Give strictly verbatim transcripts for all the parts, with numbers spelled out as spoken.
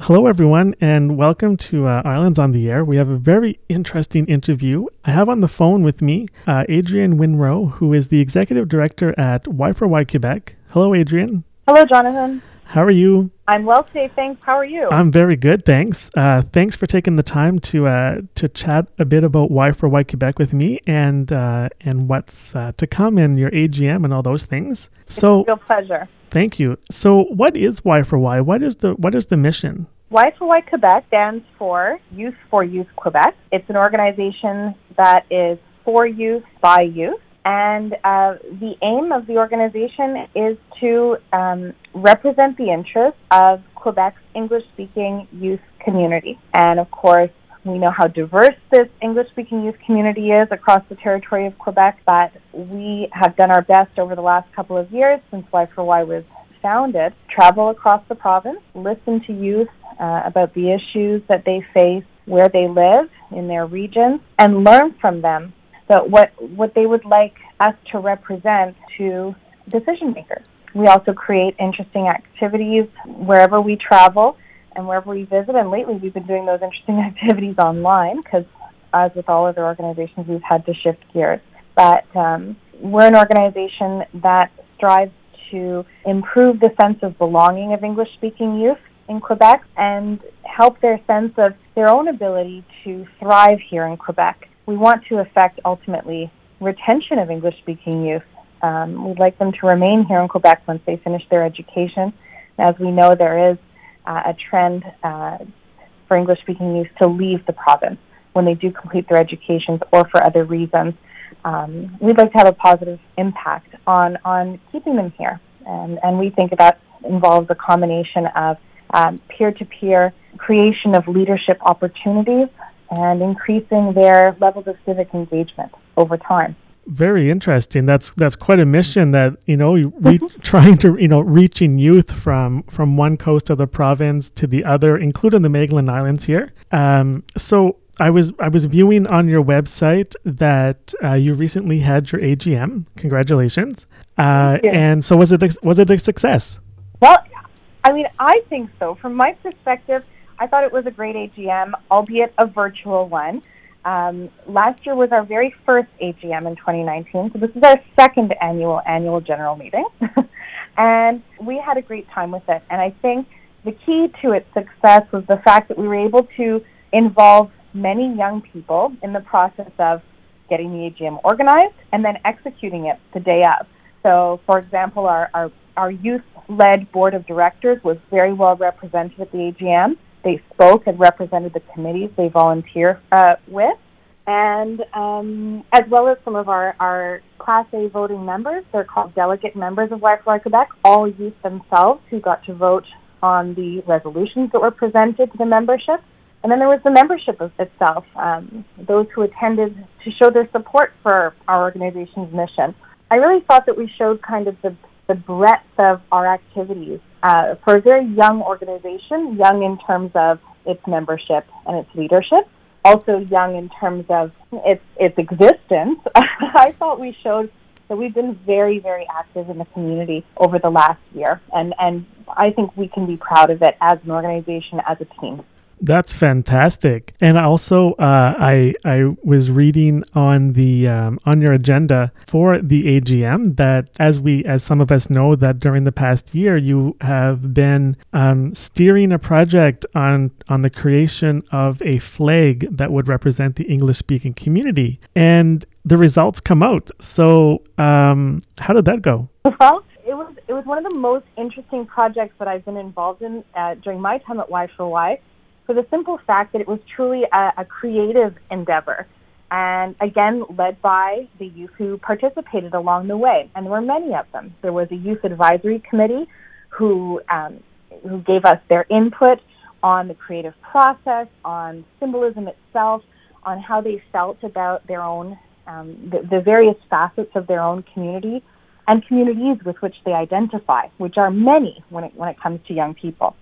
Hello, everyone, and welcome to uh, Islands on the Air. We have a very interesting interview. I have on the phone with me uh, Adrienne Winrow, who is the Executive Director at Y for Y Quebec. Hello, Adrienne. Hello, Jonathan. How are you? I'm well today, thanks. How are you? I'm very good, thanks. Uh, thanks for taking the time to uh, to chat a bit about Y for Y Quebec with me and uh, and what's uh, to come in your A G M and all those things. So, it's a real pleasure. Thank you. So, what is Y for Y? What is the what is the mission? Y for Y Quebec stands for Youth for Youth Quebec. It's an organization that is for youth by youth. And uh, the aim of the organization is to um, represent the interests of Quebec's English-speaking youth community. And of course, we know how diverse this English-speaking youth community is across the territory of Quebec, but we have done our best over the last couple of years since Y for Y was founded, travel across the province, listen to youth uh, about the issues that they face, where they live in their regions, and learn from them but what, what they would like us to represent to decision makers. We also create interesting activities wherever we travel and wherever we visit, and lately we've been doing those interesting activities online because, as with all other organizations, we've had to shift gears. But um, we're an organization that strives to improve the sense of belonging of English-speaking youth in Quebec and help their sense of their own ability to thrive here in Quebec. We want to affect, ultimately, retention of English-speaking youth. Um, we'd like them to remain here in Quebec once they finish their education. As we know, there is uh, a trend uh, for English-speaking youth to leave the province when they do complete their educations or for other reasons. Um, we'd like to have a positive impact on, on keeping them here. And, and we think that involves a combination of um, peer-to-peer creation of leadership opportunities and increasing their levels of civic engagement over time. Very interesting. That's that's quite a mission. That you know, re- trying to you know reaching youth from from one coast of the province to the other, including the Magdalen Islands here. Um, so I was I was viewing on your website that uh, you recently had your A G M. Congratulations! Uh, and so was it a, was it a success? Well, I mean, I think so. From my perspective, I thought it was a great A G M, albeit a virtual one. Um, last year was our very first A G M in twenty nineteen, so this is our second annual annual general meeting. And we had a great time with it. And I think the key to its success was the fact that we were able to involve many young people in the process of getting the A G M organized and then executing it the day of. So, for example, our, our, our youth-led board of directors was very well represented at the A G M. They spoke and represented the committees they volunteer uh, with, and um, as well as some of our, our Class A voting members. They're called delegate members of Y for Y Quebec, all youth themselves who got to vote on the resolutions that were presented to the membership. And then there was the membership of itself, um, those who attended to show their support for our organization's mission. I really thought that we showed kind of the, the breadth of our activities. Uh, for a very young organization, young in terms of its membership and its leadership, also young in terms of its its existence, I thought we showed that we've been very, very active in the community over the last year, and, and I think we can be proud of it as an organization, as a team. That's fantastic. And also, uh, I I was reading on the um, on your agenda for the A G M that, as we as some of us know, that during the past year you have been um, steering a project on on the creation of a flag that would represent the English-speaking community, and the results come out. So, um, how did that go? Well, it was it was one of the most interesting projects that I've been involved in uh, during my time at Y for Y. For the simple fact that it was truly a, a creative endeavor, and again, led by the youth who participated along the way, and there were many of them. There was a youth advisory committee who um, who gave us their input on the creative process, on symbolism itself, on how they felt about their own, um, the, the various facets of their own community and communities with which they identify, which are many when it when it comes to young people.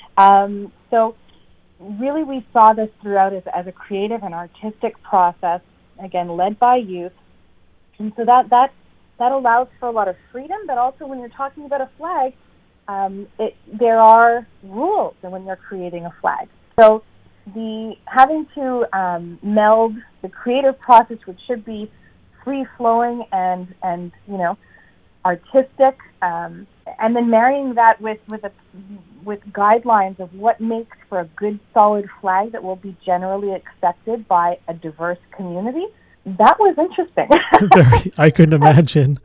Um, so. Really, we saw this throughout as, as a creative and artistic process, again, led by youth. And so that, that, that allows for a lot of freedom, but also when you're talking about a flag, um, it, there are rules when you're creating a flag. So the having to um, meld the creative process, which should be free-flowing and, and you know, artistic, um, and then marrying that with with, a, with guidelines of what makes for a good, solid flag that will be generally accepted by a diverse community, that was interesting. Very, I couldn't imagine.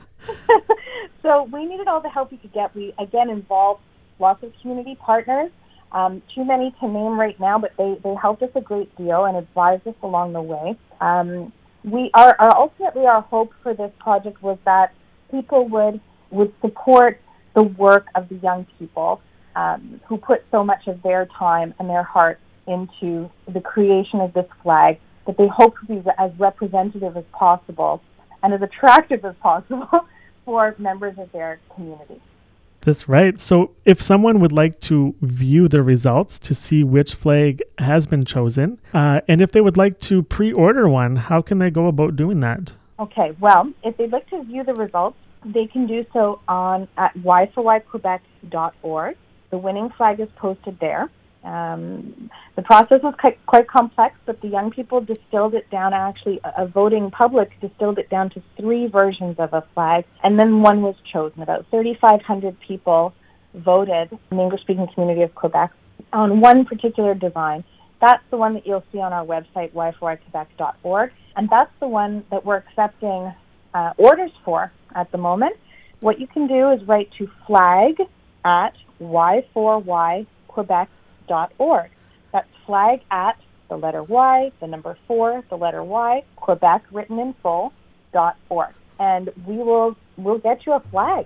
So we needed all the help we could get. We, again, involved lots of community partners, um, too many to name right now, but they, they helped us a great deal and advised us along the way. Um, we are, our, ultimately, our hope for this project was that people would, would support the work of the young people um, who put so much of their time and their heart into the creation of this flag, that they hope to be as representative as possible and as attractive as possible for members of their community. That's right. So if someone would like to view the results to see which flag has been chosen, uh, and if they would like to pre-order one, how can they go about doing that? Okay, well, if they'd like to view the results, they can do so on at y four y quebec dot org. The winning flag is posted there. Um, the process was quite, quite complex, but the young people distilled it down, actually a, a voting public distilled it down to three versions of a flag, and then one was chosen. About thirty-five hundred people voted in the English-speaking community of Quebec on one particular design. That's the one that you'll see on our website, y four y quebec dot org, and that's the one that we're accepting uh, orders for at the moment. What you can do is write to flag at y four y quebec dot org. That's flag at the letter Y, the number four, the letter Y, Quebec written in full, dot org. And we will we'll get you a flag.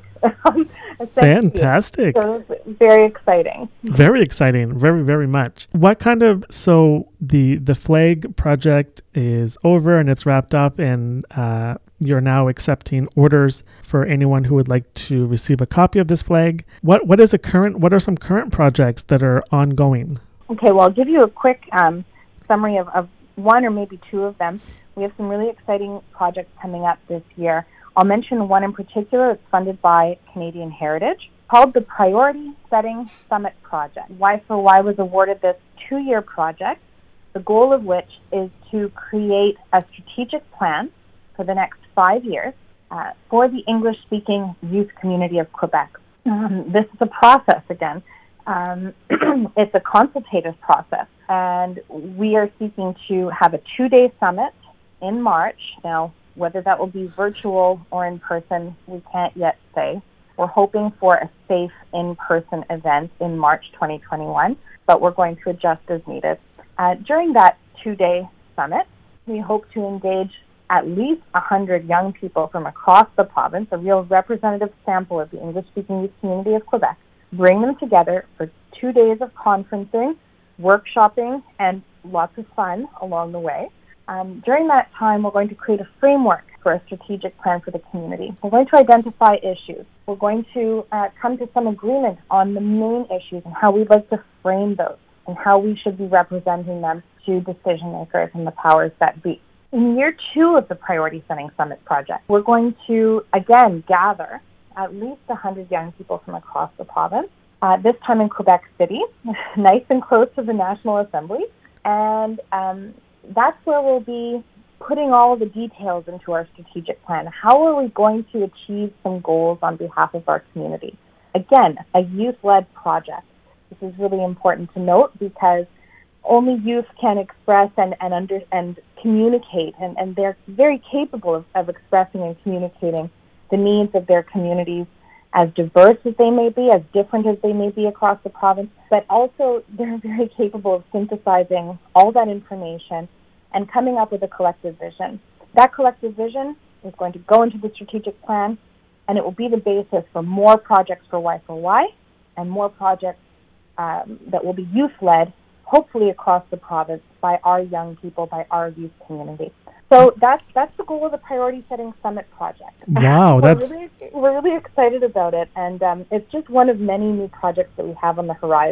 Fantastic. So it's very exciting. Very exciting. Very, very much. What kind of, so the the flag project is over and it's wrapped up, and uh, you're now accepting orders for anyone who would like to receive a copy of this flag. What what is a current, what are some current projects that are ongoing? Okay, well, I'll give you a quick um, summary of, of one or maybe two of them. We have some really exciting projects coming up this year. I'll mention one in particular. It's funded by Canadian Heritage, called the Priority Setting Summit Project. Y four Y was awarded this two-year project, the goal of which is to create a strategic plan for the next five years uh, for the English-speaking youth community of Quebec. Um, this is a process, again. Um, it's a consultative process, and we are seeking to have a two-day summit in March. Now, whether that will be virtual or in person, we can't yet say. We're hoping for a safe in-person event in March twenty twenty-one, but we're going to adjust as needed. Uh, during that two-day summit, we hope to engage at least one hundred young people from across the province, a real representative sample of the English-speaking youth community of Quebec, bring them together for two days of conferencing, workshopping, and lots of fun along the way. Um, during that time, we're going to create a framework for a strategic plan for the community. We're going to identify issues. We're going to uh, come to some agreement on the main issues and how we'd like to frame those and how we should be representing them to decision makers and the powers that be. In year two of the Priority Setting Summit project, we're going to, again, gather at least one hundred young people from across the province, uh, this time in Quebec City, nice and close to the National Assembly. And um, that's where we'll be putting all the details into our strategic plan. How are we going to achieve some goals on behalf of our community? Again, a youth-led project. This is really important to note because only youth can express and, and, under, and communicate, and, and they're very capable of, of expressing and communicating the needs of their communities, as diverse as they may be, as different as they may be across the province, but also they're very capable of synthesizing all that information and coming up with a collective vision. That collective vision is going to go into the strategic plan, and it will be the basis for more projects for Y four Y and more projects um, that will be youth-led, hopefully across the province, by our young people, by our youth community. So that's that's the goal of the Priority Setting Summit project. Wow, we're that's really, we're really excited about it, and um, it's just one of many new projects that we have on the horizon.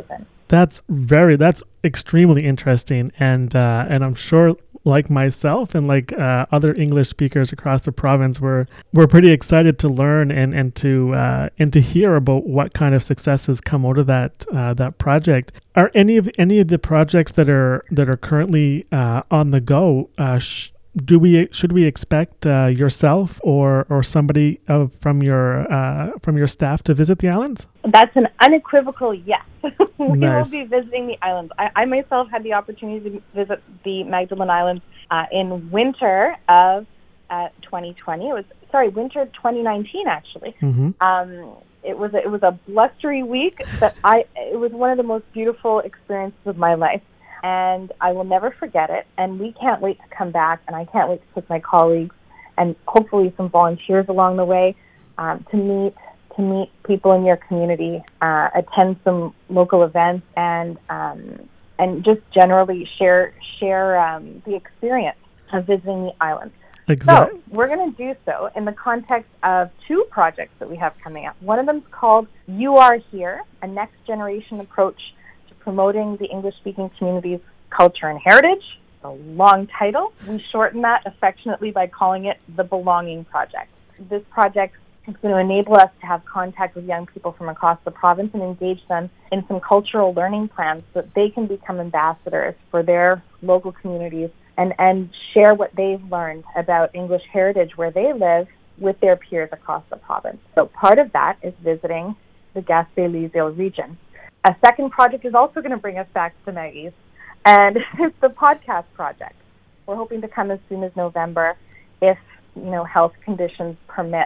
That's very, that's extremely interesting. And, uh, and I'm sure like myself and like uh, other English speakers across the province, we're, we're pretty excited to learn and, and to, uh, and to hear about what kind of successes come out of that, uh, that project. Are any of, any of the projects that are, that are currently, uh, on the go, uh, sh- Do we should we expect uh, yourself or or somebody uh, from your uh, from your staff to visit the islands? That's an unequivocal yes. we Nice. will be visiting the islands. I, I myself had the opportunity to visit the Magdalen Islands uh, in winter of uh, twenty twenty. It was sorry, winter twenty nineteen actually. Mm-hmm. Um, it was a, it was a blustery week, but I it was one of the most beautiful experiences of my life. And I will never forget it. And we can't wait to come back, and I can't wait to take my colleagues and hopefully some volunteers along the way um, to meet to meet people in your community, uh, attend some local events, and um, and just generally share share um, the experience of visiting the islands. Exactly. So we're going to do so in the context of two projects that we have coming up. One of them is called You Are Here, a next generation approach promoting the English-speaking community's culture and heritage. A long title. We shorten that affectionately by calling it the Belonging Project. This project is going to enable us to have contact with young people from across the province and engage them in some cultural learning plans so that they can become ambassadors for their local communities and, and share what they've learned about English heritage where they live with their peers across the province. So part of that is visiting the Gaspé-Lyseil region. A second project is also going to bring us back to the Maggies, and it's the podcast project. We're hoping to come as soon as November if, you know, health conditions permit.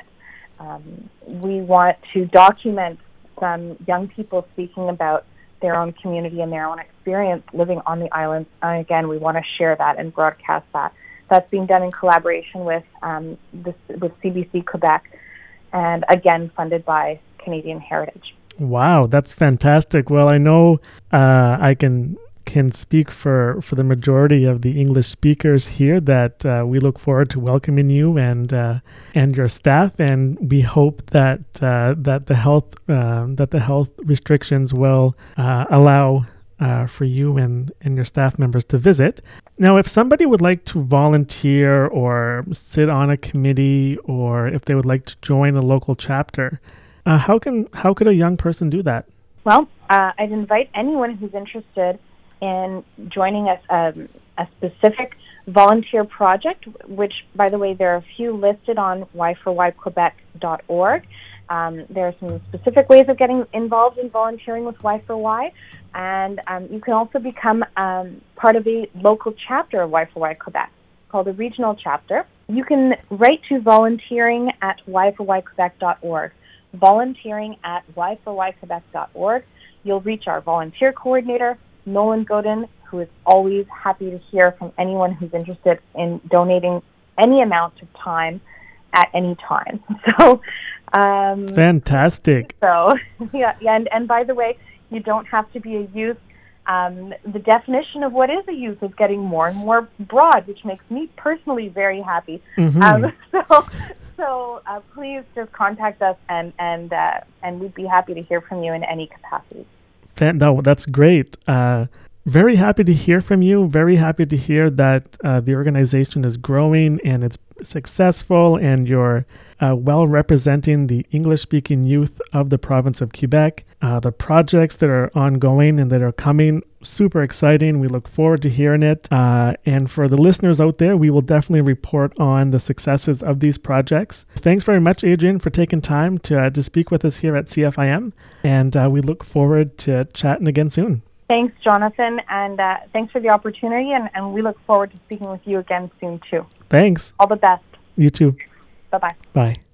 Um, we want to document some young people speaking about their own community and their own experience living on the islands. And again, we want to share that and broadcast that. That's being done in collaboration with, um, this, with C B C Quebec, and again, funded by Canadian Heritage. Wow, that's fantastic. Well, I know uh, I can can speak for, for the majority of the English speakers here that uh, we look forward to welcoming you and uh, and your staff, and we hope that uh, that the health uh, that the health restrictions will uh, allow uh, for you and, and your staff members to visit. Now, if somebody would like to volunteer or sit on a committee, or if they would like to join a local chapter, Uh, how can how could a young person do that? Well, uh, I'd invite anyone who's interested in joining us um, a specific volunteer project, which, by the way, there are a few listed on y four y quebec dot org. Um, there are some specific ways of getting involved in volunteering with Y four Y, and um, you can also become um, part of a local chapter of Y four Y Quebec called a regional chapter. You can write to volunteering at y four y quebec dot org. volunteering at y four y quebec dot org. You'll reach our volunteer coordinator, Nolan Godin, who is always happy to hear from anyone who's interested in donating any amount of time at any time. So, um, fantastic. So, yeah, yeah and, and by the way, you don't have to be a youth. Um, the definition of what is a youth is getting more and more broad, which makes me personally very happy. Mm-hmm. Um, so. So uh, please just contact us, and and uh, and we'd be happy to hear from you in any capacity. No, that's great. Uh, very happy to hear from you. Very happy to hear that uh, the organization is growing and it's successful, and you're uh, well representing the English-speaking youth of the province of Quebec. Uh, the projects that are ongoing and that are coming, super exciting. We look forward to hearing it. Uh, and for the listeners out there, we will definitely report on the successes of these projects. Thanks very much, Adrienne, for taking time to uh, to speak with us here at C F I M. And uh, we look forward to chatting again soon. Thanks, Jonathan, and uh, thanks for the opportunity, and, and we look forward to speaking with you again soon, too. Thanks. All the best. You too. Bye-bye. Bye.